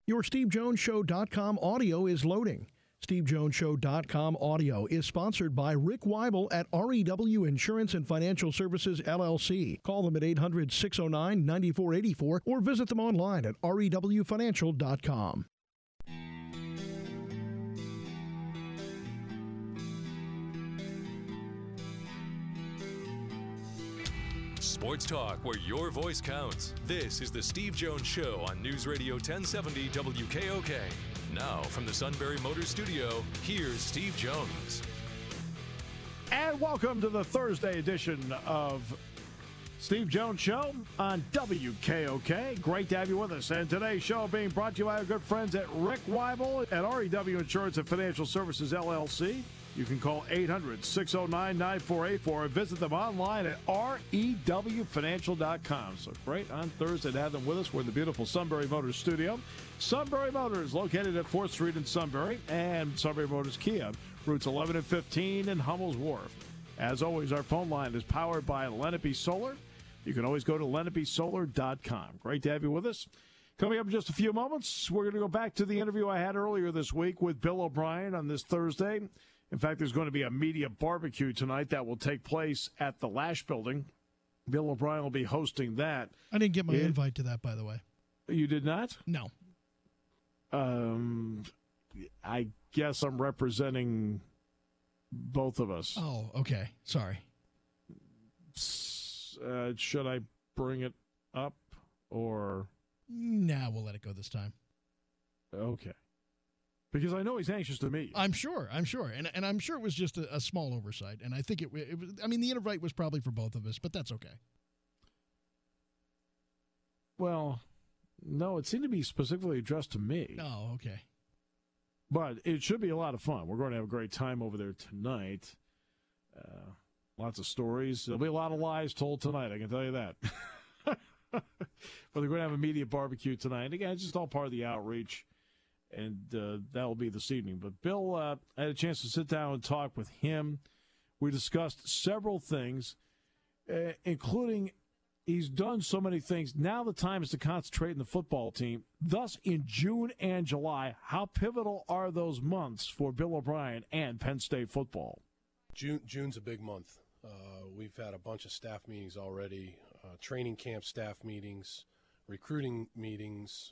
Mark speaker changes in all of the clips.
Speaker 1: Your SteveJonesShow.com audio is loading. SteveJonesShow.com audio is sponsored by Rick Weibel at REW Insurance and Financial Services, LLC. Call them at 800-609-9484 or visit them online at rewfinancial.com.
Speaker 2: Sports talk where your voice counts. This is the Steve Jones Show on News Radio 1070 WKOK. Now, from the Sunbury Motors Studio, here's Steve Jones.
Speaker 3: And welcome to the Thursday edition of Steve Jones Show on WKOK. Great to have you with us. And today's show being brought to you by our good friends at Rick Weibel at REW Insurance and Financial Services, LLC. You can call 800-609-9484 or visit them online at rewfinancial.com. So great on Thursday to have them with us. We're in the beautiful Sunbury Motors studio. Sunbury Motors, located at 4th Street in Sunbury, and Sunbury Motors Kia, routes 11 and 15 in Hummel's Wharf. As always, our phone line is powered by Lenape Solar. You can always go to lenapesolar.com. Great to have you with us. Coming up in just a few moments, we're going to go back to the interview I had earlier this week with Bill O'Brien on this Thursday. In fact, there's going to be a media barbecue tonight that will take place at the Lash Building. Bill O'Brien will be hosting that.
Speaker 1: I didn't get my invite to that, by the way.
Speaker 3: You did not?
Speaker 1: No.
Speaker 3: I guess I'm representing both of us.
Speaker 1: Oh, okay. Sorry.
Speaker 3: Should I bring it up or?
Speaker 1: Nah, we'll let it go this time.
Speaker 3: Okay. Because I know he's anxious to meet you.
Speaker 1: I'm sure. And I'm sure it was just a small oversight. And I think it was, I mean, the invite was probably for both of us, but that's okay.
Speaker 3: Well, no, it seemed to be specifically addressed to me.
Speaker 1: Oh, okay.
Speaker 3: But it should be a lot of fun. We're going to have a great time over there tonight. Lots of stories. There'll be a lot of lies told tonight, I can tell you that. But they're going to have a media barbecue tonight. Again, it's just all part of the outreach. And that will be this evening. But Bill, I had a chance to sit down and talk with him. We discussed several things, including he's done so many things. Now the time is to concentrate on the football team. Thus, in June and July, how pivotal are those months for Bill O'Brien and Penn State football?
Speaker 4: June's a big month. We've had a bunch of staff meetings already, training camp staff meetings, recruiting meetings,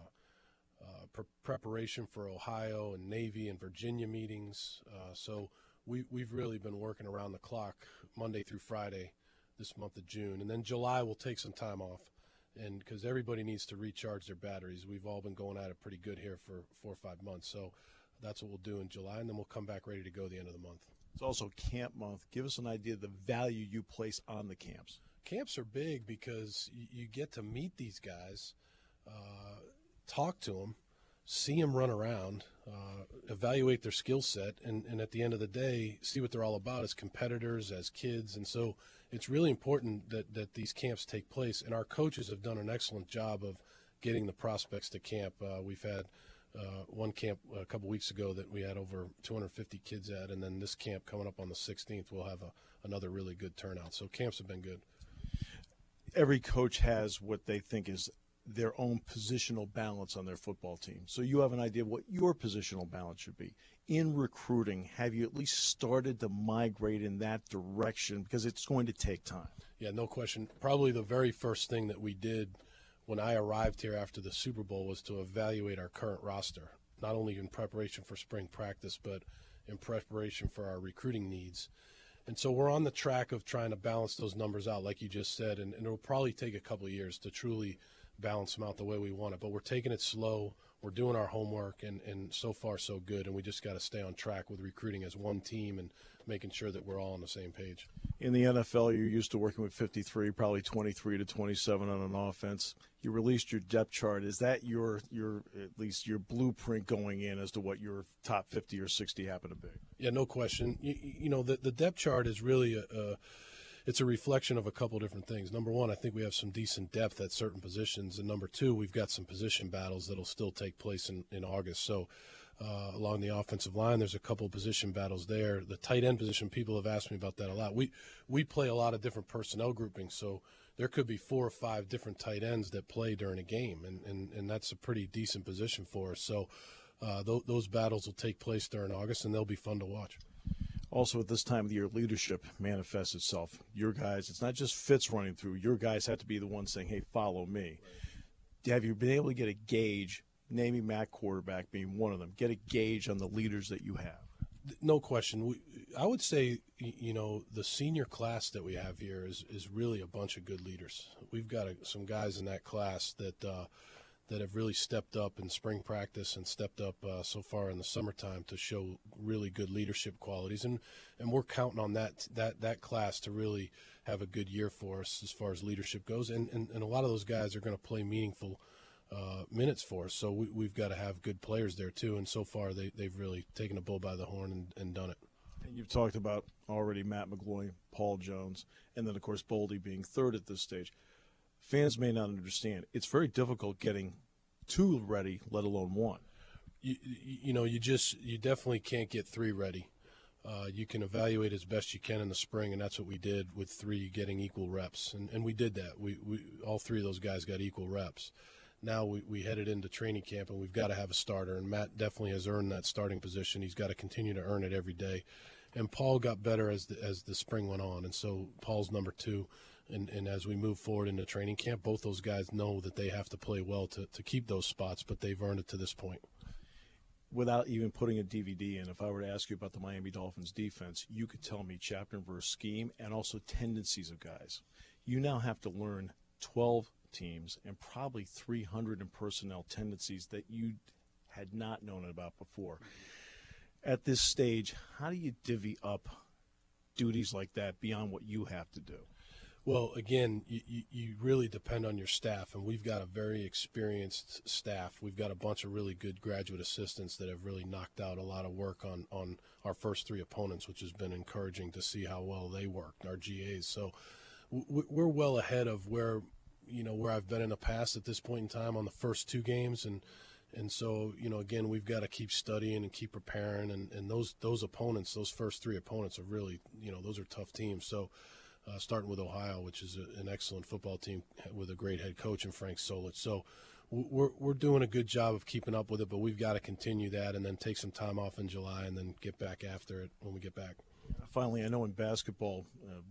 Speaker 4: preparation for Ohio and Navy and Virginia meetings. So we've really been working around the clock Monday through Friday this month of June. And then July we'll take some time off, and because everybody needs to recharge their batteries. We've all been going at it pretty good here for 4 or 5 months. So that's what we'll do in July, and then we'll come back ready to go the end of the month.
Speaker 5: It's also camp month. Give us an idea of the value you place on the camps.
Speaker 4: Camps are big because you get to meet these guys, talk to them, see them run around, evaluate their skill set, and at the end of the day, see what they're all about as competitors, as kids. And so it's really important that these camps take place. And our coaches have done an excellent job of getting the prospects to camp. We've had one camp a couple weeks ago that we had over 250 kids at, and then this camp coming up on the 16th, we'll have another really good turnout. So camps have been good.
Speaker 5: Every coach has what they think is their own positional balance on their football team. So you have an idea of what your positional balance should be. In recruiting, have you at least started to migrate in that direction? Because it's going to take time.
Speaker 4: Yeah, no question. Probably the very first thing that we did when I arrived here after the Super Bowl was to evaluate our current roster, not only in preparation for spring practice, but in preparation for our recruiting needs. And so we're on the track of trying to balance those numbers out, like you just said, and it'll probably take a couple of years to truly balance them out the way we want it. But we're taking it slow. We're doing our homework, and so far so good, and we just got to stay on track with recruiting as one team and making sure that we're all on the same page.
Speaker 5: In the NFL, you're used to working with 53, probably 23 to 27 on an offense. You released your depth chart. Is that your at least your blueprint going in as to what your top 50 or 60 happen to be?
Speaker 4: Yeah, no question. You know, the depth chart is really it's a reflection of a couple different things. Number one, I think we have some decent depth at certain positions. And number two, we've got some position battles that'll still take place in August. So along the offensive line, there's a couple of position battles there. The tight end position, people have asked me about that a lot. We play a lot of different personnel groupings. So there could be 4 or 5 different tight ends that play during a game, and that's a pretty decent position for us. So those battles will take place during August, and they'll be fun to watch.
Speaker 5: Also, at this time of the year, leadership manifests itself. Your guys, it's not just Fitz running through. Your guys have to be the ones saying, hey, follow me. Right. Have you been able to get a gauge, naming Matt quarterback being one of them, get a gauge on the leaders that you have?
Speaker 4: No question. I would say, the senior class that we have here is really a bunch of good leaders. We've got some guys in that class that have really stepped up in spring practice and stepped up so far in the summertime to show really good leadership qualities. And we're counting on that class to really have a good year for us as far as leadership goes. And a lot of those guys are going to play meaningful minutes for us. So we've got to have good players there too. And so far they've really taken a bull by the horn and done it.
Speaker 5: And you've talked about already Matt McGloin, Paul Jones, and then, of course, Boldy being third at this stage. Fans may not understand. It's very difficult getting 2 ready, let alone 1.
Speaker 4: You definitely can't get 3 ready. You can evaluate as best you can in the spring, and that's what we did with 3 getting equal reps. And we did that. We all 3 of those guys got equal reps. Now we headed into training camp, and we've got to have a starter, and Matt definitely has earned that starting position. He's got to continue to earn it every day. And Paul got better as the spring went on, and so Paul's number 2. And as we move forward into training camp, both those guys know that they have to play well to keep those spots, but they've earned it to this point.
Speaker 5: Without even putting a DVD in, if I were to ask you about the Miami Dolphins defense, you could tell me chapter and verse scheme and also tendencies of guys. You now have to learn 12 teams and probably 300 in personnel tendencies that you had not known about before. At this stage, how do you divvy up duties like that beyond what you have to do?
Speaker 4: Well, again, you really depend on your staff, and we've got a very experienced staff. We've got a bunch of really good graduate assistants that have really knocked out a lot of work on our first 3 opponents, which has been encouraging to see how well they worked, our GAs. So we're well ahead of where I've been in the past at this point in time on the first 2 games, and so, again, we've got to keep studying and keep preparing, and those opponents, those first 3 opponents are really, those are tough teams. So starting with Ohio, which is an excellent football team with a great head coach in Frank Solich. So we're doing a good job of keeping up with it, but we've got to continue that and then take some time off in July and then get back after it when we get back.
Speaker 5: Finally, I know in basketball,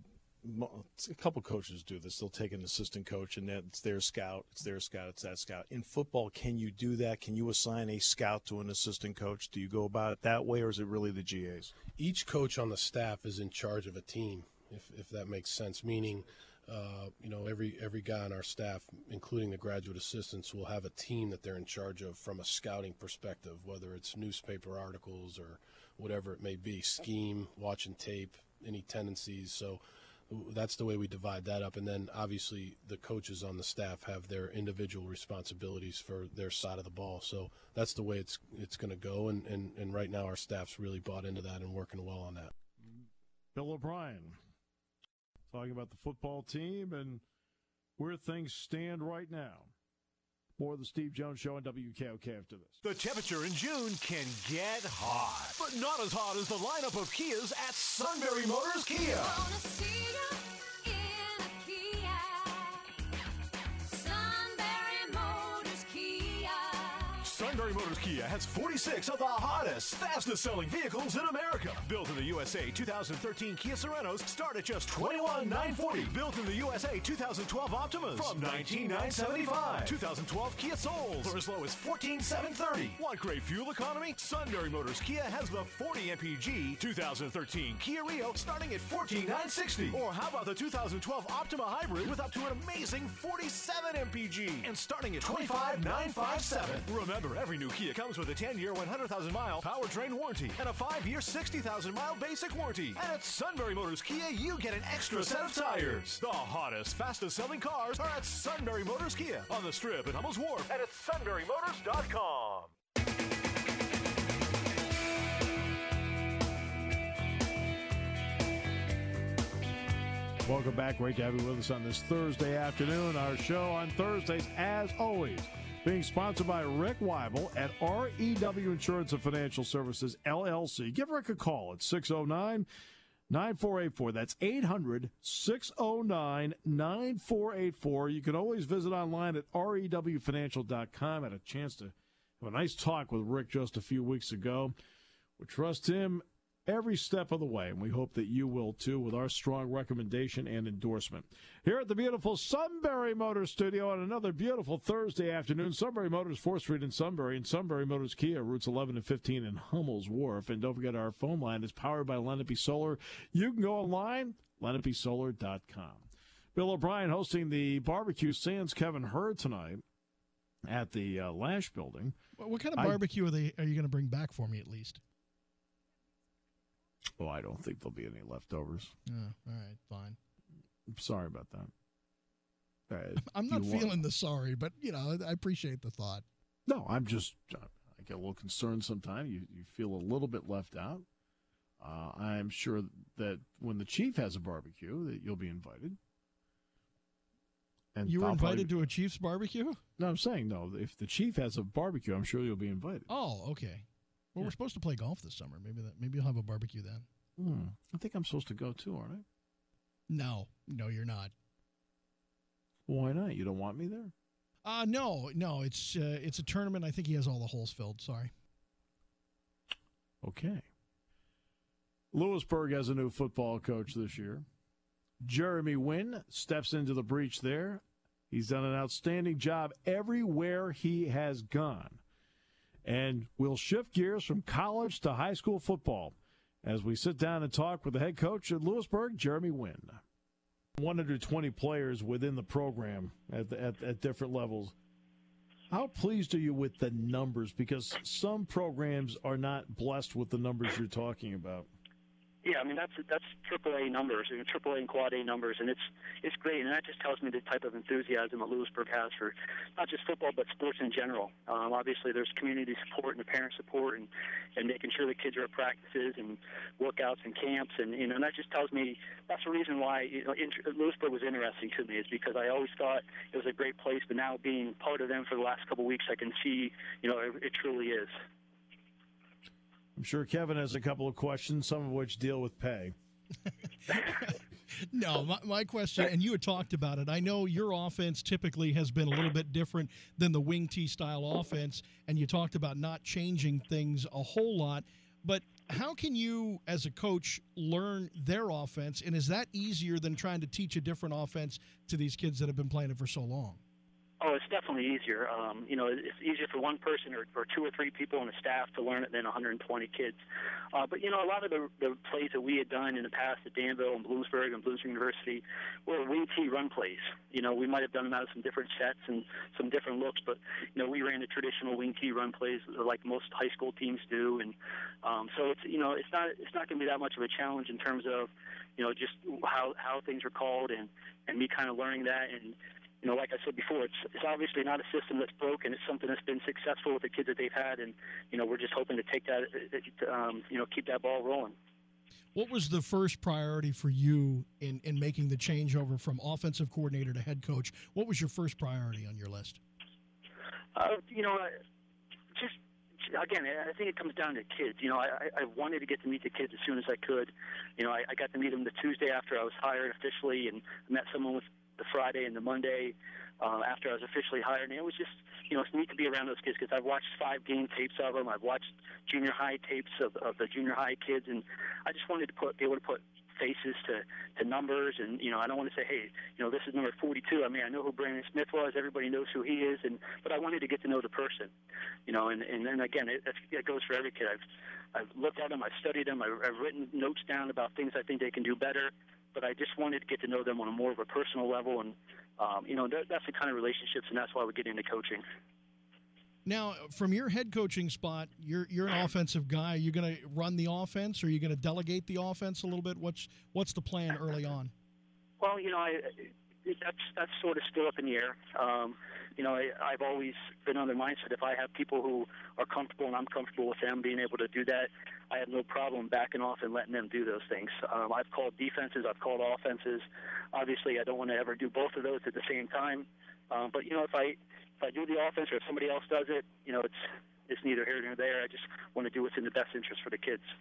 Speaker 5: a couple coaches do this. They'll take an assistant coach, and it's their scout, it's that scout. In football, can you do that? Can you assign a scout to an assistant coach? Do you go about it that way, or is it really the GAs?
Speaker 4: Each coach on the staff is in charge of a team, if that makes sense, meaning every guy on our staff, including the graduate assistants, will have a team that they're in charge of from a scouting perspective, whether it's newspaper articles or whatever it may be, scheme, watching tape, any tendencies. So that's the way we divide that up. And then obviously the coaches on the staff have their individual responsibilities for their side of the ball. So that's the way it's going to go. And right now our staff's really bought into that and working well on that.
Speaker 3: Bill O'Brien talking about the football team and where things stand right now. More of the Steve Jones Show on WKOK after this.
Speaker 6: The temperature in June can get hot, but not as hot as the lineup of Kias at Sunbury Motors Kia. Sunbury Motors Kia has 46 of the hottest, fastest-selling vehicles in America. Built in the USA, 2013 Kia Sorentos start at just $21,940. Built in the USA, 2012 Optimas from $19,975. 2012 Kia Souls for as low as $14,730. Want great fuel economy? Sunbury Motors Kia has the 40 MPG 2013 Kia Rio starting at $14,960. Or how about the 2012 Optima Hybrid with up to an amazing 47 MPG and starting at $25,957. Remember, every new Kia comes with a 10-year, 100,000-mile powertrain warranty and a 5-year, 60,000-mile basic warranty. And at Sunbury Motors Kia, you get an extra set of tires. The hottest, fastest-selling cars are at Sunbury Motors Kia on the Strip at Hummels Wharf and at sunburymotors.com.
Speaker 3: Welcome back. Great to have you with us on this Thursday afternoon. Our show on Thursdays, as always, being sponsored by Rick Weibel at REW Insurance and Financial Services, LLC. Give Rick a call at 9484. That's 800-609-9484. You can always visit online at rewfinancial.com. I had a chance to have a nice talk with Rick just a few weeks ago. We trust him every step of the way, and we hope that you will too with our strong recommendation and endorsement. Here at the beautiful Sunbury Motors Studio on another beautiful Thursday afternoon, Sunbury Motors, 4th Street in Sunbury, and Sunbury Motors Kia, routes 11 and 15 in Hummel's Wharf. And don't forget, our phone line is powered by Lenape Solar. You can go online, lenapesolar.com. Bill O'Brien hosting the barbecue sans Kevin Hurd tonight at the Lash Building.
Speaker 1: What kind of barbecue are you going to bring back for me at least?
Speaker 3: Oh, I don't think there'll be any leftovers.
Speaker 1: Oh, all right, fine.
Speaker 3: I'm sorry about that.
Speaker 1: I'm not feeling the sorry, but, I appreciate the thought.
Speaker 3: No, I get a little concerned sometimes. You feel a little bit left out. I'm sure that when the chief has a barbecue, that you'll be invited. And
Speaker 1: you were invited to a Chiefs barbecue?
Speaker 3: No, I'm saying, no. If the chief has a barbecue, I'm sure you'll be invited.
Speaker 1: Oh, okay. Well, we're supposed to play golf this summer. Maybe you'll have a barbecue then.
Speaker 3: I think I'm supposed to go too, aren't I?
Speaker 1: No, you're not.
Speaker 3: Why not? You don't want me there?
Speaker 1: No. It's a tournament. I think he has all the holes filled. Sorry.
Speaker 3: Okay. Lewisburg has a new football coach this year. Jeremy Wynn steps into the breach there. He's done an outstanding job everywhere he has gone. And we'll shift gears from college to high school football as we sit down and talk with the head coach at Lewisburg, Jeremy Wynn. 120 players within the program at different levels. How pleased are you with the numbers? Because some programs are not blessed with the numbers you're talking about.
Speaker 7: Yeah, I mean that's AAA numbers, AAA and Quad A numbers, and it's great, and that just tells me the type of enthusiasm that Lewisburg has for not just football but sports in general. Obviously, there's community support and the parent support, and making sure the kids are at practices and workouts and camps, and that just tells me that's the reason why Lewisburg was interesting to me, is because I always thought it was a great place, but now being part of them for the last couple of weeks, I can see it truly is.
Speaker 3: I'm sure Kevin has a couple of questions, some of which deal with pay.
Speaker 1: No, my question, and you had talked about it, I know your offense typically has been a little bit different than the wing T style offense, and you talked about not changing things a whole lot, but how can you, as a coach, learn their offense, and is that easier than trying to teach a different offense to these kids that have been playing it for so long?
Speaker 7: Oh, it's definitely easier. It's easier for one person or two or three people on the staff to learn it than 120 kids. But a lot of the plays that we had done in the past at Danville and Bloomsburg and Bloomsburg University were wing T run plays. We might have done them out of some different sets and some different looks, but, we ran the traditional wing T run plays like most high school teams do. And so it's not going to be that much of a challenge in terms of, just how things are called and me kind of learning that. And like I said before, it's obviously not a system that's broken. It's something that's been successful with the kids that they've had, and we're just hoping to take that, keep that ball rolling.
Speaker 1: What was the first priority for you in making the changeover from offensive coordinator to head coach? What was your first priority on your list?
Speaker 7: Again, I think it comes down to kids. I wanted to get to meet the kids as soon as I could. I got to meet them the Tuesday after I was hired officially, and met someone with the Friday and the Monday after I was officially hired. And it was just, it's neat to be around those kids because I've watched 5 game tapes of them. I've watched junior high tapes of the junior high kids, and I just wanted to be able to put faces to numbers. And, I don't want to say, hey, this is number 42. I mean, I know who Brandon Smith was. Everybody knows who he is. But I wanted to get to know the person, and then again, it goes for every kid. I've looked at them. I've studied them. I've written notes down about things I think they can do better. But I just wanted to get to know them on a more of a personal level, and that's the kind of relationships, and that's why we get into coaching.
Speaker 1: Now, from your head coaching spot, you're an offensive guy. Are you going to run the offense, or are you going to delegate the offense a little bit? What's the plan early on?
Speaker 7: Well, that's sort of still up in the air. I've always been on the mindset if I have people who are comfortable and I'm comfortable with them being able to do that, I have no problem backing off and letting them do those things. I've called defenses, I've called offenses. Obviously, I don't want to ever do both of those at the same time. But if I do the offense or if somebody else does it, it's neither here nor there. I just want to do what's in the best interest for the kids.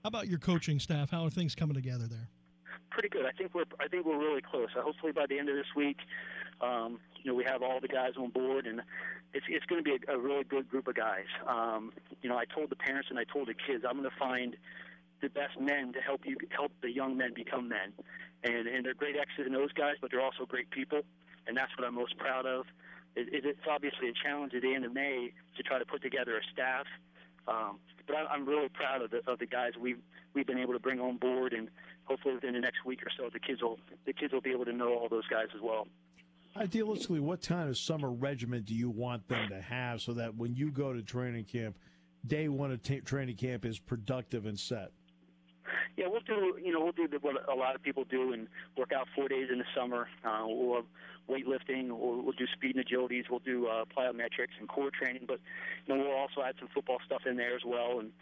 Speaker 1: How about your coaching staff? How are things coming together there?
Speaker 7: Pretty good. I think we're really close. Hopefully by the end of this week, we have all the guys on board, and it's going to be a really good group of guys. I told the parents and I told the kids I'm going to find the best men to help the young men become men, and they're great X's and O's guys, but they're also great people, and that's what I'm most proud of. It's obviously a challenge at the end of May to try to put together a staff, but I'm really proud of the guys we've been able to bring on board, and hopefully within the next week or so, the kids will be able to know all those guys as well.
Speaker 3: Idealistically, what kind of summer regimen do you want them to have so that when you go to training camp, day one of training camp is productive and set?
Speaker 7: Yeah, we'll do what a lot of people do and work out 4 days in the summer. We'll have weightlifting, we'll do speed and agilities, we'll do plyometrics and core training, but we'll also add some football stuff in there as well. And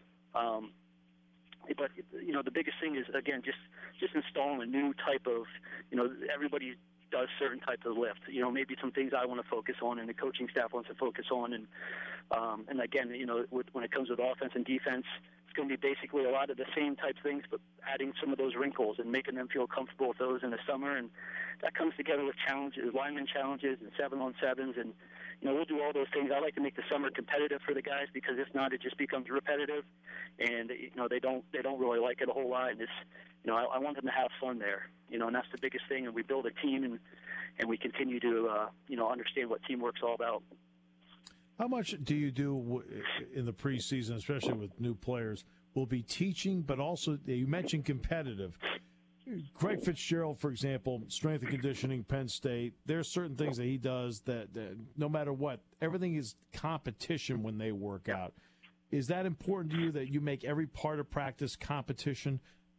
Speaker 7: but the biggest thing is, again, just installing a new type of, everybody does certain types of lift. Maybe some things I want to focus on and the coaching staff wants to focus on. And again, when it comes with offense and defense, it's going to be basically a lot of the same type things, but adding some of those wrinkles and making them feel comfortable with those in the summer. And that comes together with challenges, lineman challenges and 7-on-7s. And, we'll do all those things. I like to make the summer competitive for the guys, because if not, it just becomes repetitive. And, they don't really like it a whole lot. And it's, I want them to have fun there, and that's the biggest thing. And we build a team and we continue to, understand what teamwork's all about.
Speaker 3: How much do you do in the preseason, especially with new players, will be teaching, but also you mentioned competitive? Craig Fitzgerald, for example, strength and conditioning, Penn State, there's certain things that he does that no matter what, everything is competition when they work out. Is that important to you, that you make every part of practice competition?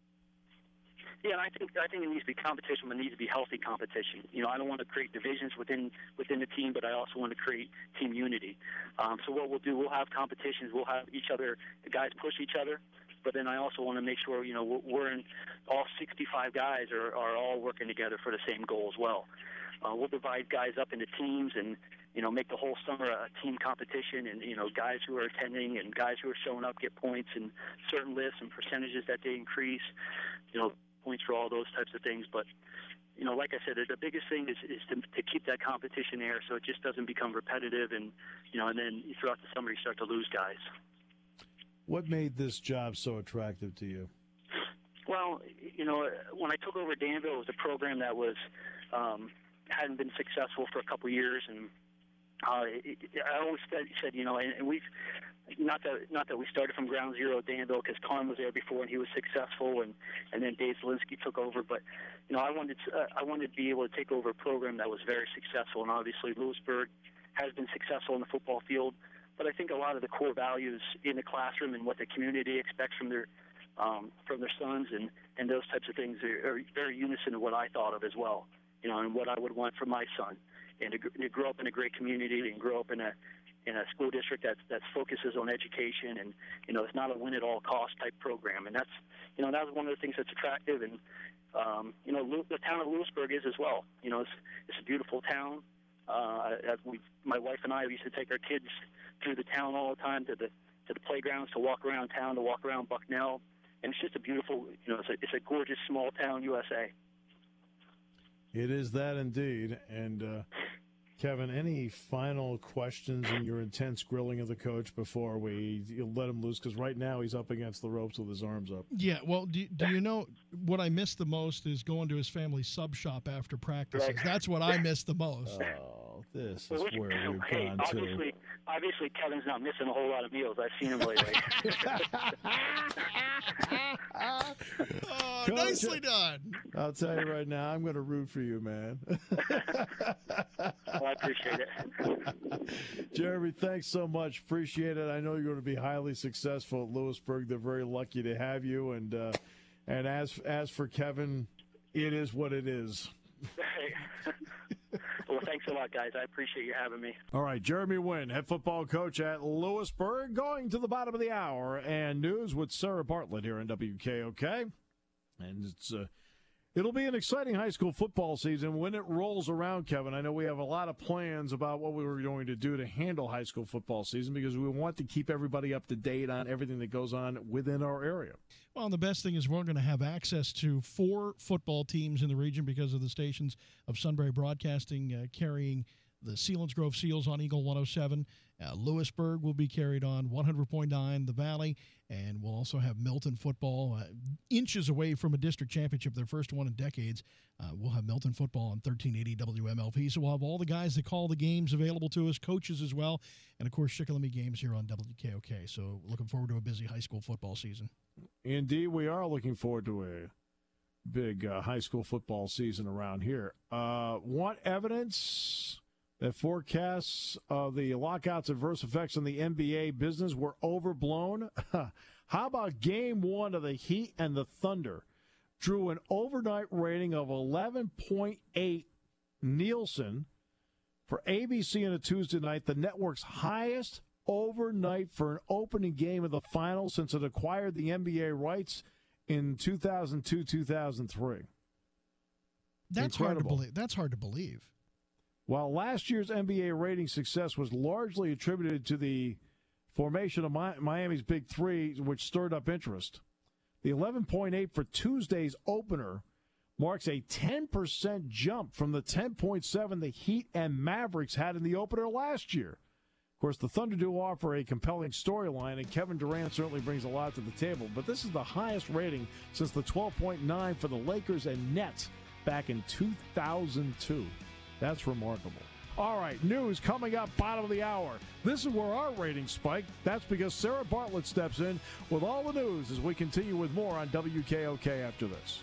Speaker 7: Yeah, I think it needs to be competition, but it needs to be healthy competition. I don't want to create divisions within the team, but I also want to create team unity. So what we'll do, we'll have competitions, we'll have the guys push each other, but then I also want to make sure, we're in, all 65 guys are all working together for the same goal as well. We'll divide guys up into teams and, make the whole summer a team competition, and, guys who are attending and guys who are showing up get points and certain lists and percentages that they increase, points for all those types of things. But, like I said, the biggest thing is to keep that competition there so it just doesn't become repetitive, and, and then throughout the summer you start to lose guys.
Speaker 3: What made this job so attractive to you?
Speaker 7: Well, when I took over Danville, it was a program that was hadn't been successful for a couple of years, and I always said, and we've not that we started from ground zero at Danville, because Con was there before and he was successful, and then Dave Zielinski took over. But I wanted to be able to take over a program that was very successful, and obviously Lewisburg has been successful in the football field. But I think a lot of the core values in the classroom and what the community expects from their sons and those types of things are very unison to what I thought of as well, and what I would want for my son, and to grow up in a great community and grow up in a school district that focuses on education, and it's not a win at all cost type program. And that's that was one of the things that's attractive, and the town of Lewisburg is as well. It's a beautiful town. My wife and I used to take our kids through the town all the time to the playgrounds, to walk around town, to walk around Bucknell, and it's just a beautiful, it's a gorgeous small town, USA.
Speaker 3: It is that indeed. And Kevin, any final questions in your intense grilling of the coach before we let him loose? Because right now he's up against the ropes with his arms up.
Speaker 1: Yeah, well, do you know what I miss the most is going to his family's sub shop after practices. Right. That's what I miss the most.
Speaker 3: Oh, this is where we've gone to.
Speaker 7: Obviously, Kevin's not missing a whole lot of meals. I've seen him lately.
Speaker 1: Oh, nicely done.
Speaker 3: I'll tell you right now, I'm going to root for you, man.
Speaker 7: Well, I appreciate it.
Speaker 3: Jeremy, thanks so much. Appreciate it. I know you're going to be highly successful at Lewisburg. They're very lucky to have you. And as for Kevin, it is what it is.
Speaker 7: Well, thanks a lot, guys. I appreciate you having me.
Speaker 3: All right, Jeremy Wynn, head football coach at Lewisburg, going to the bottom of the hour. And news with Sarah Bartlett here on WKOK. And It'll be an exciting high school football season when it rolls around, Kevin. I know we have a lot of plans about what we were going to do to handle high school football season because we want to keep everybody up to date on everything that goes on within our area.
Speaker 1: Well, the best thing is we're going to have access to 4 football teams in the region because of the stations of Sunbury Broadcasting carrying the Selinsgrove Seals on Eagle 107. Lewisburg will be carried on 100.9 The Valley, and we'll also have Milton football inches away from a district championship, their first one in decades. We'll have Milton football on 1380 WMLP, so we'll have all the guys that call the games available to us, coaches as well, and, of course, Shikellamy games here on WKOK. So looking forward to a busy high school football season.
Speaker 3: Indeed, we are looking forward to a big high school football season around here. Want evidence that forecasts of the lockout's adverse effects on the NBA business were overblown? How about Game 1 of the Heat and the Thunder? Drew an overnight rating of 11.8 Nielsen for ABC on a Tuesday night, the network's highest overnight for an opening game of the finals since it acquired the NBA rights in 2002-2003.
Speaker 1: That's hard to believe. That's hard to believe.
Speaker 3: While last year's NBA rating success was largely attributed to the formation of Miami's Big Three, which stirred up interest, the 11.8 for Tuesday's opener marks a 10% jump from the 10.7 the Heat and Mavericks had in the opener last year. Of course, the Thunder do offer a compelling storyline, and Kevin Durant certainly brings a lot to the table, but this is the highest rating since the 12.9 for the Lakers and Nets back in 2002. That's remarkable. All right, news coming up, bottom of the hour. This is where our ratings spike. That's because Sarah Bartlett steps in with all the news as we continue with more on WKOK after this.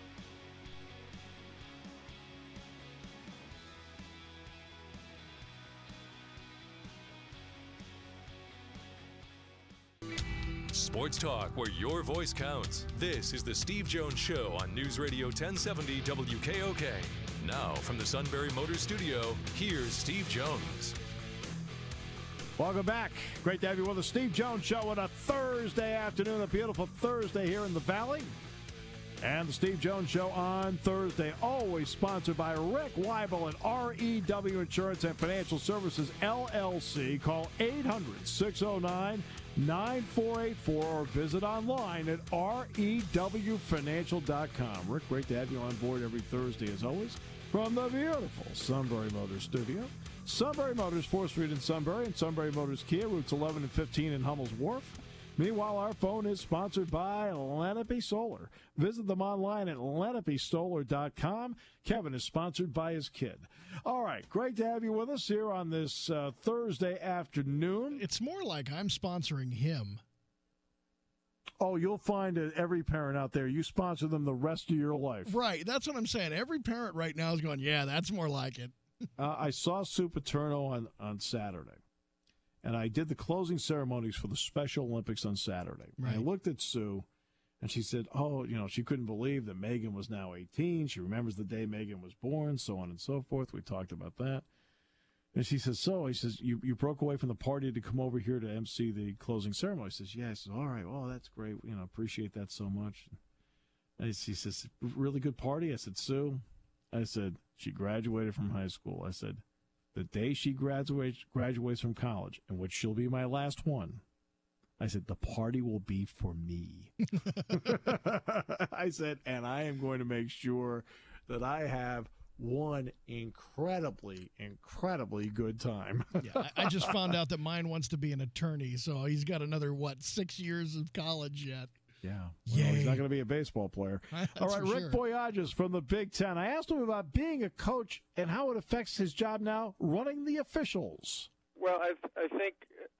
Speaker 2: Sports talk where your voice counts. This is the Steve Jones Show on News Radio 1070 WKOK. Now, from the Sunbury Motors Studio, here's Steve Jones.
Speaker 3: Welcome back. Great to have you with us. Steve Jones Show on a Thursday afternoon, a beautiful Thursday here in the Valley. And the Steve Jones Show on Thursday, always sponsored by Rick Weibel and REW Insurance and Financial Services, LLC. Call 800-609-9484 or visit online at rewfinancial.com. Rick, great to have you on board every Thursday, as always, from the beautiful Sunbury Motors Studio. Sunbury Motors, 4th Street in Sunbury, and Sunbury Motors Kia, routes 11 and 15 in Hummel's Wharf. Meanwhile, our phone is sponsored by Lenape Solar. Visit them online at lenapesolar.com. Kevin is sponsored by his kid. All right, great to have you with us here on this Thursday afternoon.
Speaker 1: It's more like I'm sponsoring him.
Speaker 3: Oh, you'll find that every parent out there, you sponsor them the rest of your life.
Speaker 1: Right, that's what I'm saying. Every parent right now is going, yeah, that's more like it.
Speaker 3: I saw Sue Paterno on Saturday. And I did the closing ceremonies for the Special Olympics on Saturday.
Speaker 1: Right.
Speaker 3: I looked at Sue, and she said, she couldn't believe that Megan was now 18. She remembers the day Megan was born, so on and so forth. We talked about that. And she says, he says, you broke away from the party to come over here to MC the closing ceremony. I says, yeah. I says, all right, well, that's great. Appreciate that so much. And she says, really good party? I said, Sue, I said, she graduated from high school. I said, the day she graduates from college, in which she'll be my last one, I said, the party will be for me. I said, and I am going to make sure that I have one incredibly, incredibly good time.
Speaker 1: Yeah, I just found out that mine wants to be an attorney, so he's got another, 6 years of college yet.
Speaker 3: Yeah. Well, he's not going to be a baseball player. All right, Rick Boyages from the Big Ten. I asked him about being a coach and how it affects his job now running the officials.
Speaker 8: Well, I think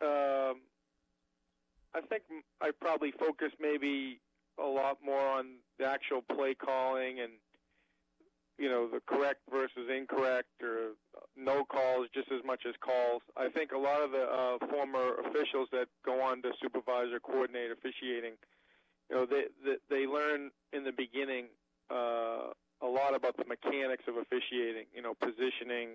Speaker 8: I probably focus maybe a lot more on the actual play calling and, the correct versus incorrect or no calls just as much as calls. I think a lot of the former officials that go on to supervise or coordinate officiating, they learn in the beginning a lot about the mechanics of officiating, positioning,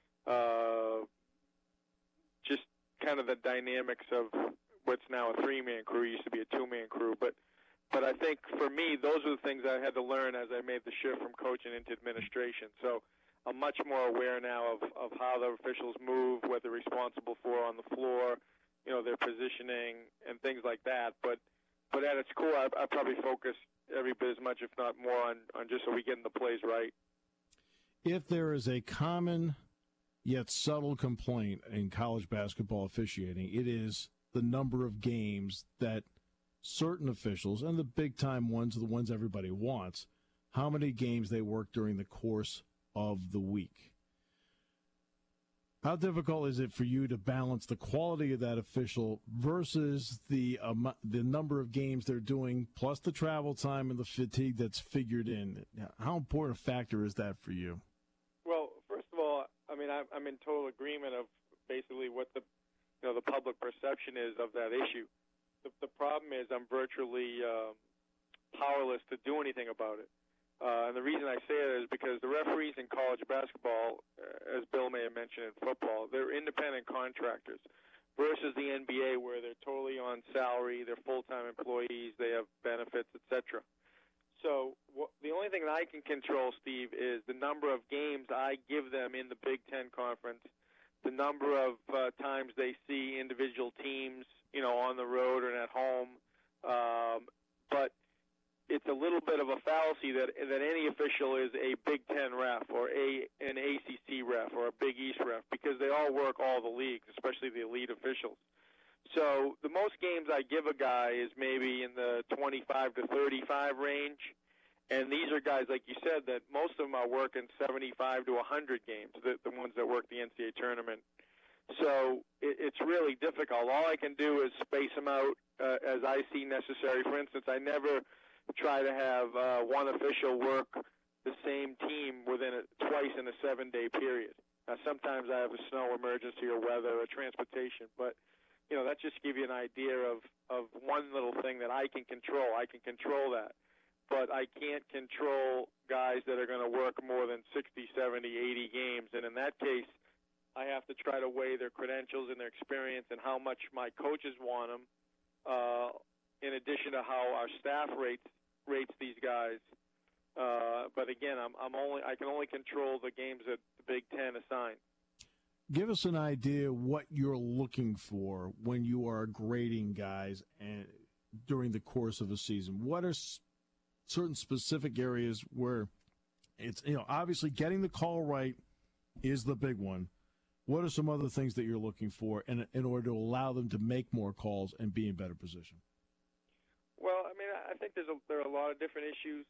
Speaker 8: just kind of the dynamics of what's now a 3-man crew, used to be a 2-man crew. But But I think for me, those are the things I had to learn as I made the shift from coaching into administration. So I'm much more aware now of how the officials move, what they're responsible for on the floor, their positioning and things like that. But at its core, I probably focus every bit as much, if not more, on just so we get the plays right.
Speaker 3: If there is a common yet subtle complaint in college basketball officiating, it is the number of games that certain officials, and the big-time ones are the ones everybody wants, how many games they work during the course of the week. How difficult is it for you to balance the quality of that official versus the number of games they're doing, plus the travel time and the fatigue that's figured in? How important a factor is that for you?
Speaker 8: Well, first of all, I mean, I'm in total agreement of basically what the public perception is of that issue. The problem is I'm virtually powerless to do anything about it. And the reason I say it is because the referees in college basketball, as Bill may have mentioned in football, they're independent contractors versus the NBA where they're totally on salary, they're full-time employees, they have benefits, etc. So the only thing that I can control, Steve, is the number of games I give them in the Big Ten Conference, the number of times they see individual teams, on the road or at home. But it's a little bit of a fallacy that any official is a Big Ten ref or an ACC ref or a Big East ref because they all work all the leagues, especially the elite officials. So the most games I give a guy is maybe in the 25 to 35 range. And these are guys, like you said, that most of them are working 75 to 100 games, the ones that work the NCAA tournament. So it's really difficult. All I can do is space them out as I see necessary. For instance, I never try to have one official work the same team twice in a 7-day period. Now, sometimes I have a snow emergency or weather or transportation, but that just gives you an idea of one little thing that I can control. I can control that. But I can't control guys that are going to work more than 60, 70, 80 games. And in that case, I have to try to weigh their credentials and their experience and how much my coaches want them, in addition to how our staff rates these guys. But again, I can only control the games that the Big Ten assign.
Speaker 3: Give us an idea what you're looking for when you are grading guys and during the course of a season. What are certain specific areas where it's, obviously getting the call right is the big one. What are some other things that you're looking for in order to allow them to make more calls and be in better position?
Speaker 8: Well, I mean, I think there are a lot of different issues.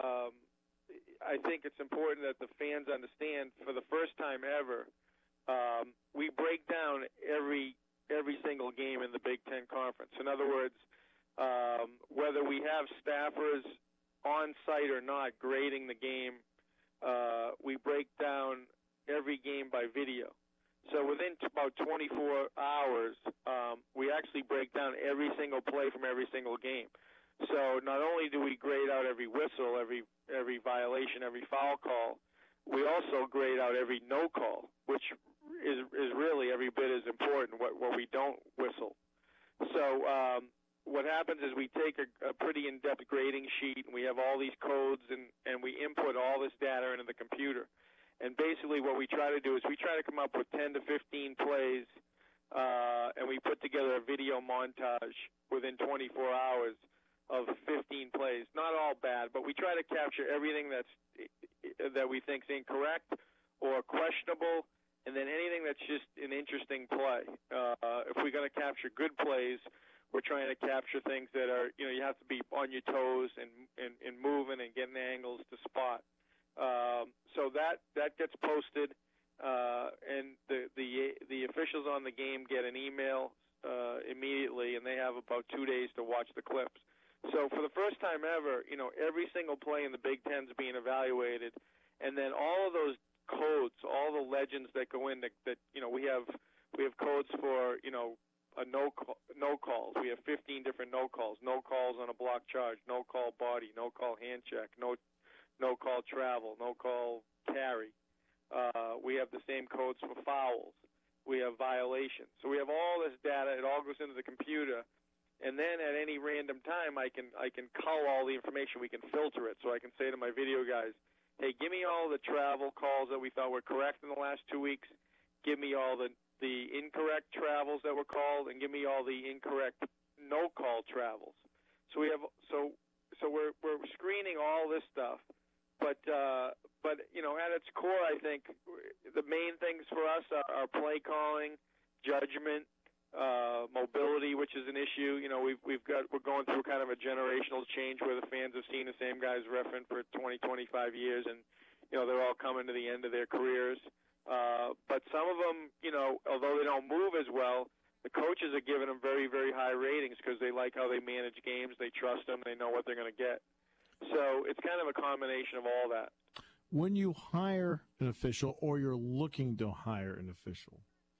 Speaker 8: I think it's important that the fans understand for the first time ever, we break down every single game in the Big Ten Conference. In other words, whether we have staffers on site or not grading the game, we break down every game by video. So within about 24 hours, we actually break down every single play from every single game. So not only do we grade out every whistle, every violation, every foul call, we also grade out every no call, which is really every bit as important, what we don't whistle. So what happens is we take a pretty in-depth grading sheet, and we have all these codes, and we input all this data into the computer. And basically what we try to do is we try to come up with 10 to 15 plays, and we put together a video montage within 24 hours of 15 plays. Not all bad, but we try to capture everything that we think is incorrect or questionable, and then anything that's just an interesting play. If we're going to capture good plays, we're trying to capture things that are, you have to be on your toes and moving and getting angles to spot. So that gets posted, and the officials on the game get an email immediately, and they have about 2 days to watch the clips. So for the first time ever, every single play in the Big Ten is being evaluated, and then all of those codes, all the legends that go in that we have codes for a no calls. We have 15 different no calls on a block charge, no call body, no call hand check, no call travel, no call carry. We have the same codes for fouls. We have violations. So we have all this data. It all goes into the computer. And then at any random time, I can cull all the information. We can filter it. So I can say to my video guys, hey, give me all the travel calls that we thought were correct in the last 2 weeks. Give me all the incorrect travels that were called, and give me all the incorrect no-call travels. So we're screening all this stuff. But at its core, I think the main things for us are play calling, judgment, mobility, which is an issue. We're going through kind of a generational change where the fans have seen the same guys refereeing for 20, 25 years, and they're all coming to the end of their careers. But some of them, although they don't move as well, the coaches are giving them very, very high ratings because they like how they manage games, they trust them, they know what they're going to get. So it's kind of a combination of all that.
Speaker 3: When you hire an official or you're looking to hire an official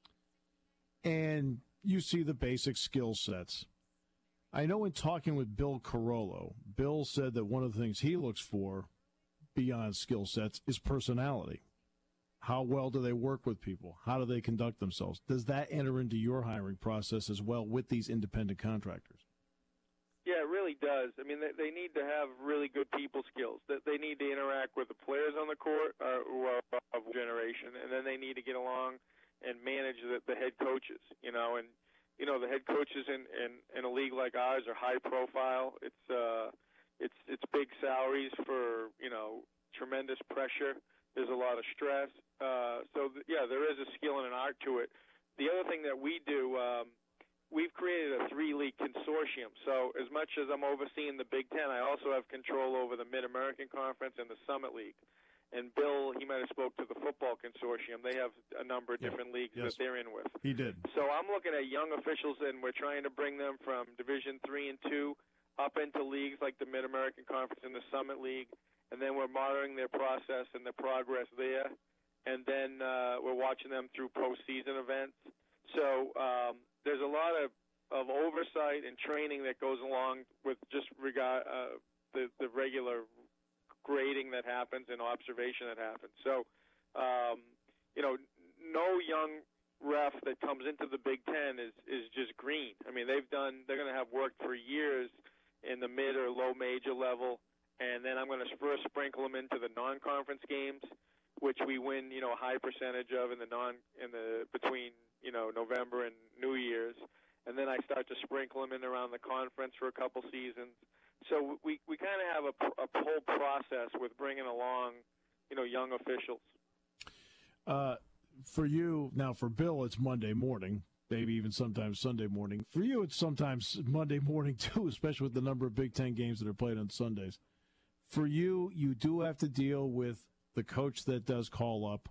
Speaker 3: and you see the basic skill sets, I know in talking with Bill Carollo, Bill said that one of the things he looks for beyond skill sets is personality. How well do they work with people? How do they conduct themselves? Does that enter into your hiring process as well with these independent contractors?
Speaker 8: Yeah, it really does. I mean, they need to have really good people skills. They need to interact with the players on the court who are of generation, and then they need to get along and manage the head coaches. And the head coaches in a league like ours are high profile. It's big salaries for tremendous pressure. There's a lot of stress. There is a skill and an art to it. The other thing that we do, we've created a 3-league consortium. So as much as I'm overseeing the Big Ten, I also have control over the Mid-American Conference and the Summit League. And Bill, he might have spoke to the football consortium. They have a number of different leagues that they're in with.
Speaker 3: He did.
Speaker 8: So I'm looking at young officials, and we're trying to bring them from Division III and II up into leagues like the Mid-American Conference and the Summit League. And then we're monitoring their process and their progress there. And then we're watching them through postseason events. So there's a lot of oversight and training that goes along with just the regular grading that happens and observation that happens. So, no young ref that comes into the Big Ten is just green. I mean, they're going to have worked for years in the mid or low major level, and then I'm going to first sprinkle them into the non-conference games, which we win, a high percentage of between November and New Year's, and then I start to sprinkle them in around the conference for a couple seasons. So we kind of have a whole process with bringing along, young officials.
Speaker 3: For you, now for Bill, it's Monday morning, maybe even sometimes Sunday morning. For you, it's sometimes Monday morning, too, especially with the number of Big Ten games that are played on Sundays. For you, you do have to deal with the coach that does call up,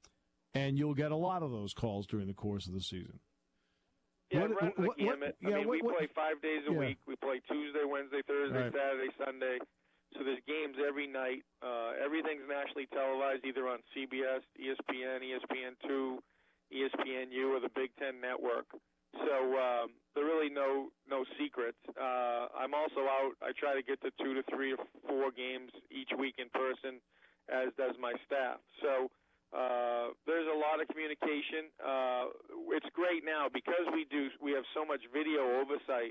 Speaker 3: and you'll get a lot of those calls during the course of the season.
Speaker 8: Yeah, it runs the gamut. We play 5 days a week. We play Tuesday, Wednesday, Thursday, Saturday, Sunday. So there's games every night. Everything's nationally televised, either on CBS, ESPN, ESPN2, ESPNU, or the Big Ten Network. So there are really no secrets. I'm also out. I try to get to 2 to 3 or 4 games each week in person, as does my staff. So there's a lot of communication. It's great now because we have so much video oversight.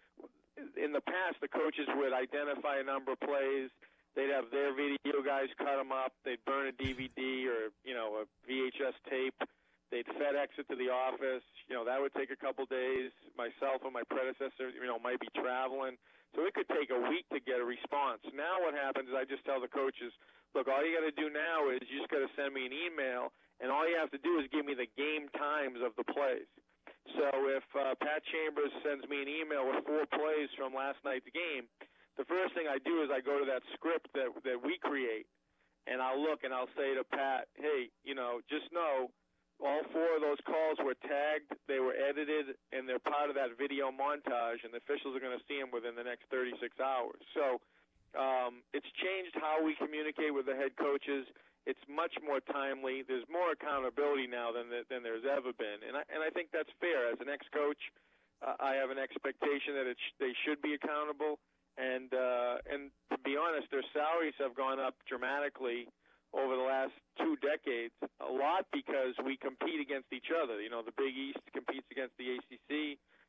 Speaker 8: In the past, the coaches would identify a number of plays. They'd have their video guys cut them up. They'd burn a DVD or a VHS tape. They'd FedEx it to the office. That would take a couple days. Myself or my predecessor, might be traveling. So it could take a week to get a response. Now what happens is I just tell the coaches, look, all you got to do now is you just got to send me an email, and all you have to do is give me the game times of the plays. So if Pat Chambers sends me an email with 4 plays from last night's game, the first thing I do is I go to that script that we create, and I'll look and I'll say to Pat, hey, just know all 4 of those calls were tagged, they were edited, and they're part of that video montage, and the officials are going to see them within the next 36 hours. So it's changed how we communicate with the head coaches. It's much more timely. There's more accountability now than there's ever been, and I think that's fair. As an ex-coach, I have an expectation that they should be accountable, and to be honest, their salaries have gone up dramatically over the last 2 decades, a lot because we compete against each other. The Big East competes against the ACC,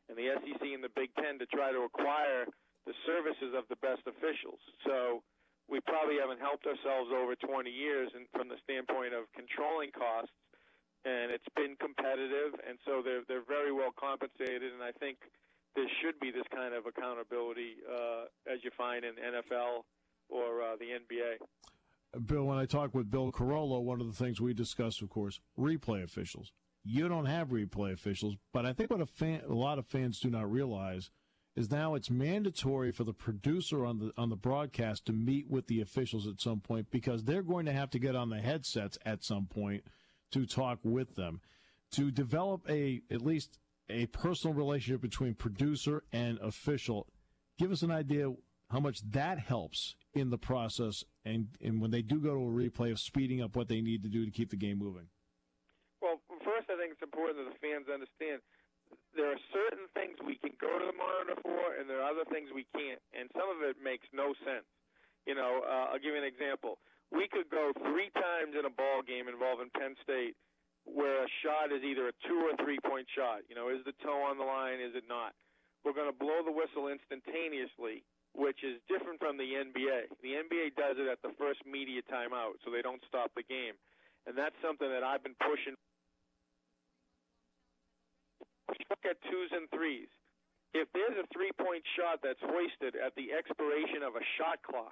Speaker 8: and the SEC and the Big Ten to try to acquire the services of the best officials. So we probably haven't helped ourselves over 20 years from the standpoint of controlling costs, and it's been competitive, and so they're very well compensated, and I think there should be this kind of accountability as you find in NFL or the NBA.
Speaker 3: Bill, when I talk with Bill Carollo, one of the things we discuss, of course, replay officials. You don't have replay officials, but I think what a lot of fans do not realize is now it's mandatory for the producer on the broadcast to meet with the officials at some point, because they're going to have to get on the headsets at some point to talk with them, to develop at least a personal relationship between producer and official. Give us an idea how much that helps in the process and when they do go to a replay of speeding up what they need to do to keep the game moving.
Speaker 8: Well, first, I think it's important that the fans understand there are certain things we can go to the monitor for, and there are other things we can't, and some of it makes no sense. I'll give you an example. We could go 3 times in a ball game involving Penn State where a shot is either a 2 or 3-point shot. Is the toe on the line? Is it not? We're going to blow the whistle instantaneously, which is different from the NBA. The NBA does it at the first media timeout, so they don't stop the game. And that's something that I've been pushing. Look at 2s and 3s. If there's a 3-point shot that's hoisted at the expiration of a shot clock,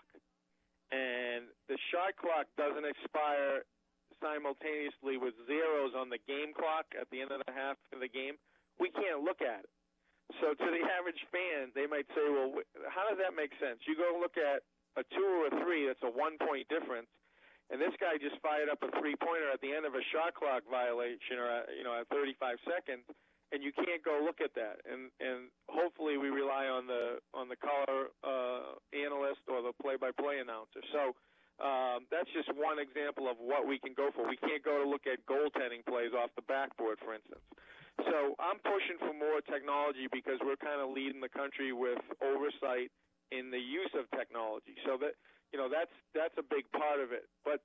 Speaker 8: and the shot clock doesn't expire simultaneously with zeros on the game clock at the end of the half of the game, we can't look at it. So to the average fan, they might say, well, how does that make sense? You go look at a 2 or a 3, that's a 1-point difference, and this guy just fired up a 3-pointer at the end of a shot clock violation or at 35 seconds, and you can't go look at that. And hopefully we rely on the color analyst or the play-by-play announcer. So that's just one example of what we can go for. We can't go to look at goaltending plays off the backboard, for instance. So I'm pushing for more technology because we're kind of leading the country with oversight in the use of technology. So that's a big part of it. But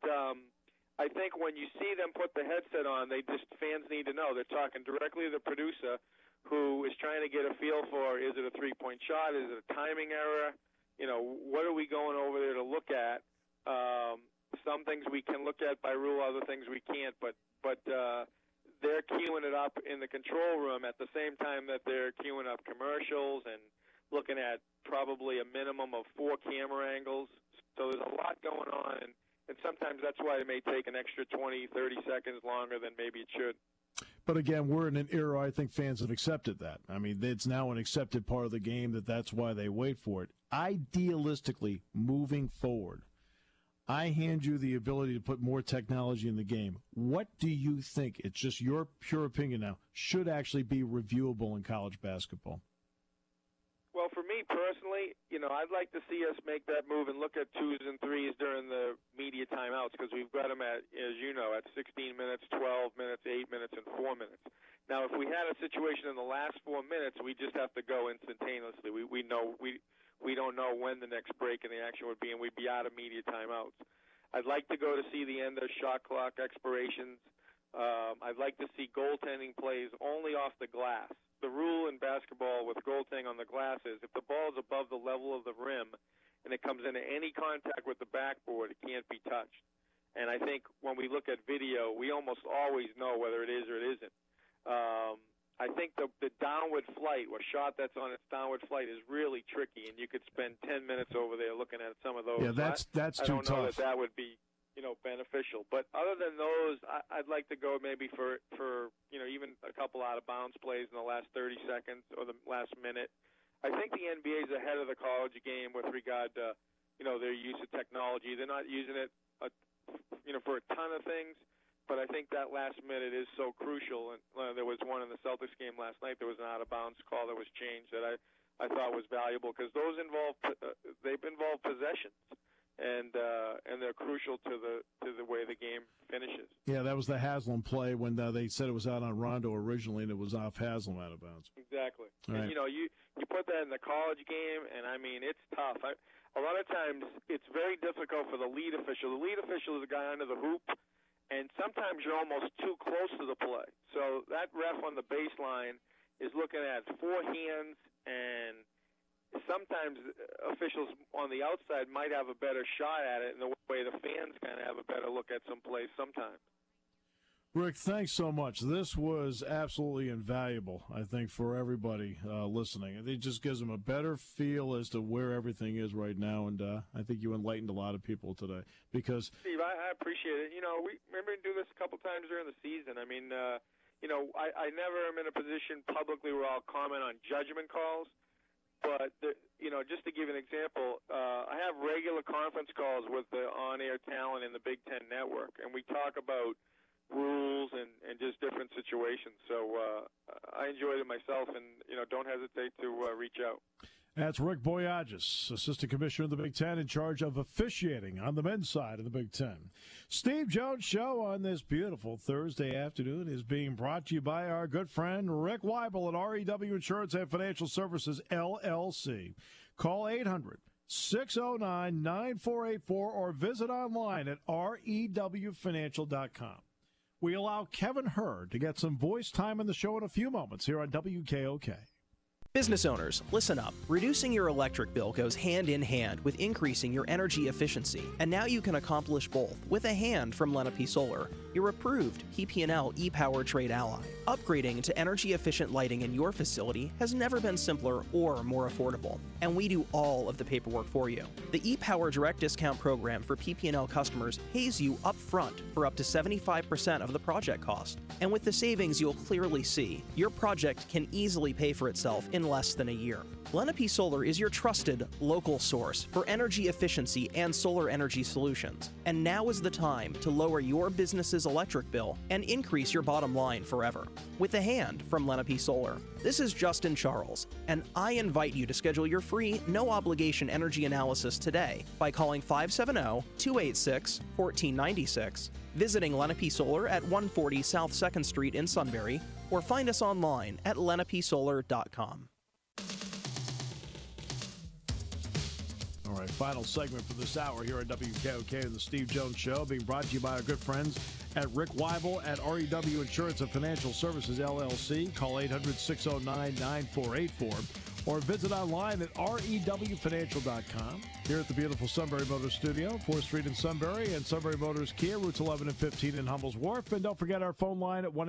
Speaker 8: I think when you see them put the headset on, fans need to know they're talking directly to the producer, who is trying to get a feel for, is it a 3-point shot? Is it a timing error? What are we going over there to look at? Some things we can look at by rule, other things we can't. But they're queuing it up in the control room at the same time that they're queuing up commercials and looking at probably a minimum of 4 camera angles. So there's a lot going on, and sometimes that's why it may take an extra 20, 30 seconds longer than maybe it should.
Speaker 3: But again, we're in an era, I think fans have accepted that. I mean, it's now an accepted part of the game that's why they wait for it. Idealistically, moving forward, I hand you the ability to put more technology in the game. What do you think, it's just your pure opinion now, should actually be reviewable in college basketball?
Speaker 8: Well, for me personally, I'd like to see us make that move and look at 2s and 3s during the media timeouts, because we've got them at 16 minutes, 12 minutes, 8 minutes, and 4 minutes. Now, if we had a situation in the last 4 minutes, we just have to go instantaneously. We don't know when the next break in the action would be, and we'd be out of media timeouts. I'd like to go to see the end of shot clock expirations. I'd like to see goaltending plays only off the glass. The rule in basketball with goaltending on the glass is if the ball is above the level of the rim and it comes into any contact with the backboard, it can't be touched. And I think when we look at video, we almost always know whether it is or it isn't. I think the downward flight, or shot that's on its downward flight, is really tricky, and you could spend 10 minutes over there looking at some of those.
Speaker 3: Yeah, that's too tough.
Speaker 8: I don't know that would be beneficial. But other than those, I'd like to go maybe for even a couple out-of-bounds plays in the last 30 seconds or the last minute. I think the NBA is ahead of the college game with regard to their use of technology. They're not using it for a ton of things. But I think that last minute is so crucial. And there was one in the Celtics game last night. There was an out-of-bounds call that was changed that I thought was valuable, because those involve possessions, and they're crucial to the way the game finishes. Yeah,
Speaker 3: that was the Haslam play when they said it was out on Rondo originally, and it was off Haslam out of bounds.
Speaker 8: Exactly.
Speaker 3: Right.
Speaker 8: And you put that in the college game, and I mean it's tough. A lot of times it's very difficult for the lead official. The lead official is the guy under the hoop. And sometimes you're almost too close to the play. So that ref on the baseline is looking at four hands, and sometimes officials on the outside might have a better shot at it in the way the fans kind of have a better look at some plays sometimes.
Speaker 3: Rick, thanks so much. This was absolutely invaluable, I think, for everybody listening. It just gives them a better feel as to where everything is right now, and I think you enlightened a lot of people today. Because
Speaker 8: Steve, I appreciate it. You know, we remember to do this a couple times during the season. I mean, you know, I never am in a position publicly where I'll comment on judgment calls. But, you know, just to give you an example, I have regular conference calls with the on-air talent in the Big Ten Network, and we talk about rules and just different situations. So I enjoyed it myself, and, you know, don't hesitate to reach out.
Speaker 3: That's Rick Boyages, Assistant Commissioner of the Big Ten, in charge of officiating on the men's side of the Big Ten. Steve Jones Show on this beautiful Thursday afternoon is being brought to you by our good friend Rick Weibel at REW Insurance and Financial Services, LLC. Call 800-609-9484 or visit online at rewfinancial.com. We allow Kevin Hurd to get some voice time in the show in a few moments here on WKOK.
Speaker 9: Business owners, listen up. Reducing your electric bill goes hand in hand with increasing your energy efficiency. And now you can accomplish both with a hand from Lenape Solar, your approved PP&L e-Power trade ally. Upgrading to energy-efficient lighting in your facility has never been simpler or more affordable. And we do all of the paperwork for you. The e-Power Direct Discount Program for PP&L customers pays you up front for up to 75% of the project cost. And with the savings you'll clearly see, your project can easily pay for itself in less than a year. Lenape Solar is your trusted local source for energy efficiency and solar energy solutions. And now is the time to lower your business's electric bill and increase your bottom line forever. With a hand from Lenape Solar. This is Justin Charles, and I invite you to schedule your free, no-obligation energy analysis today by calling 570-286-1496, visiting Lenape Solar at 140 South 2nd Street in Sunbury, or find us online at lenapesolar.com.
Speaker 3: All right, final segment for this hour here at WKOK and the Steve Jones Show, being brought to you by our good friends at Rick Weibel at REW Insurance and Financial Services, LLC. Call 800-609-9484 or visit online at rewfinancial.com. Here at the beautiful Sunbury Motors Studio, 4th Street in Sunbury, and Sunbury Motors Kia, routes 11 and 15 in Hummel's Wharf. And don't forget our phone line at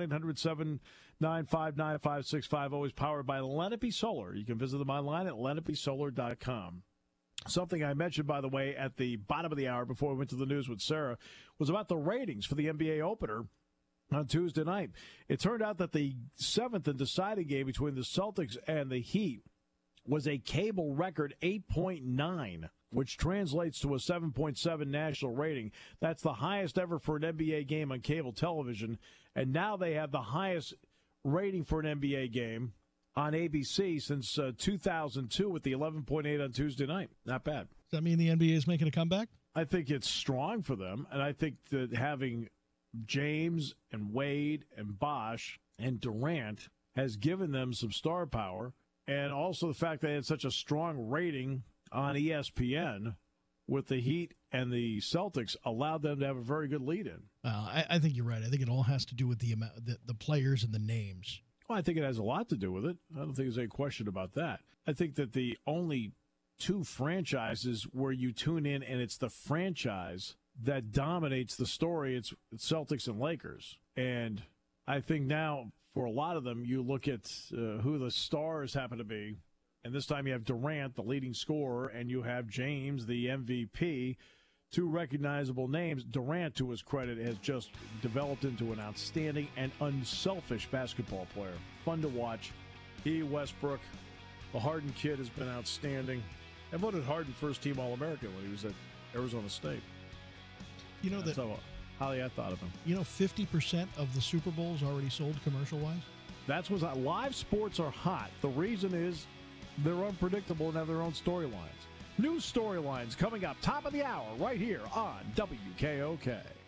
Speaker 3: 1-800-795-9565, always powered by Lenape Solar. You can visit them online at lenapesolar.com. Something I mentioned, by the way, at the bottom of the hour before we went to the news with Sarah was about the ratings for the NBA opener on Tuesday night. It turned out that the seventh and deciding game between the Celtics and the Heat was a cable record 8.9, which translates to a 7.7 national rating. That's the highest ever for an NBA game on cable television. And now they have the highest rating for an NBA game on ABC since 2002 with the 11.8 on Tuesday night. Not bad.
Speaker 1: Does that mean the NBA is making a comeback?
Speaker 3: I think it's strong for them, and I think that having James and Wade and Bosh and Durant has given them some star power, and also the fact they had such a strong rating on ESPN with the Heat and the Celtics allowed them to have a very good lead-in.
Speaker 1: I think you're right. I think it all has to do with the amount, the players and the names.
Speaker 3: Well, I think it has a lot to do with it. I don't think there's any question about that. I think that the only two franchises where you tune in and it's the franchise that dominates the story, it's Celtics and Lakers. And I think now, for a lot of them, you look at who the stars happen to be, and this time you have Durant, the leading scorer, and you have James, the MVP, two recognizable names. Durant, to his credit, has just developed into an outstanding and unselfish basketball player. Fun to watch. He, Westbrook, the Harden kid has been outstanding. I voted Harden first-team All-American when he was at Arizona State.
Speaker 1: You know
Speaker 3: That's how highly I thought of him.
Speaker 1: You know, 50% of the Super Bowls already sold commercial-wise?
Speaker 3: That's what's hot. Live sports are hot. The reason is they're unpredictable and have their own storylines. New storylines coming up top of the hour right here on WKOK.